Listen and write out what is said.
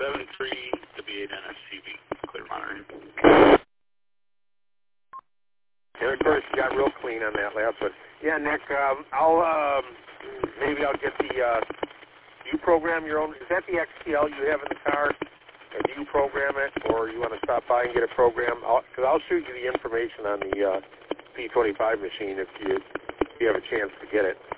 73W8NSCB, clear monitoring. And of course, you got real clean on that last one. Yeah, Nick, I'll get the. You program your own. Is that the XTL you have in the car? Or do you program it, or you want to stop by and get it programmed? Because I'll shoot you the information on the P25 machine if you have a chance to get it.